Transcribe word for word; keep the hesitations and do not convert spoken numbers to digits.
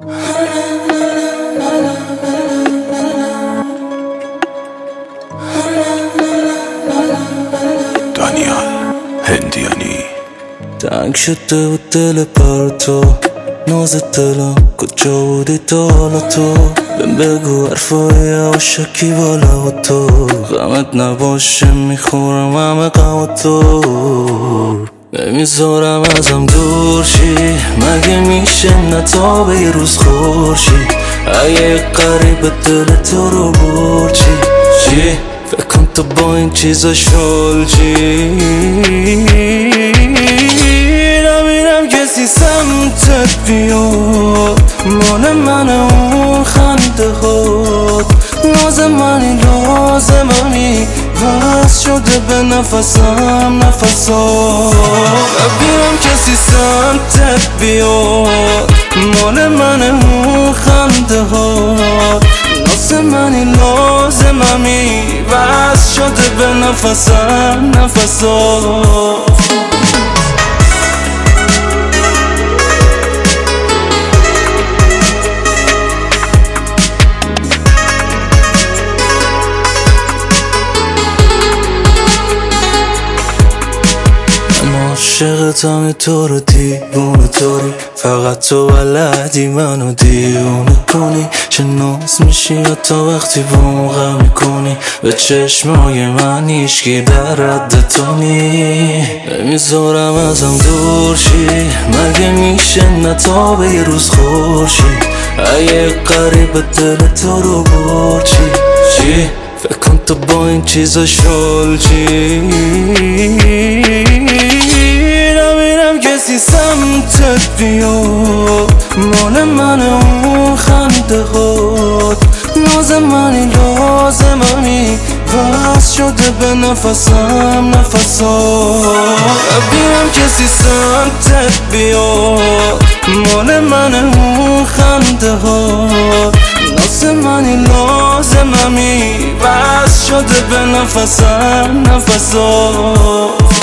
دانیال هندیانی. تنگ شده بود دل پر تو، ناز دلم کجا بودی تا حالا تو؟ بهم بگو حرفای عاشقی بالا و تو، غمت نباشه میخورم همه غم تو. نمیذارم ازم دور شی، مگه میشه نه تا به یه روز خورشی؟ اگه قریب دل تو رو برد چی؟ چی؟ فکر کن تو با این چیزا شل چی؟ نمیرم کسی سمتت بیاد، مال من اون خنده هات، ناز منی لازممی وز شده به نفسم نفسات. نمیرم کسی سمتت بیاد، مال من اون خنده هات، ناز منی لازممی وز شده به نفسم نفسات. عاشقتم تو رو دیوونه طوری، فقط تو بلدی منو دیوونه کنی. چه ناز میشی تا وقتی با موقع میکنی، به چشمای من هیچکی در رد تو نی. نمیذارم ازم دور شی، مگه میشه نه تا به یه روز خورشی؟ اگه قریب دل تو رو برد چی؟ چی؟ فکر کن تو با این چیزا شل چی؟ نمیرم کسی سمتت بیاد، مال من اون خنده هات، ناز منی لازممی وز شده به نفسم نفسات. نمیرم کسی سمتت بیاد، مال من اون خنده هات، ناز منی لازممی وز شده به نفسم نفسات.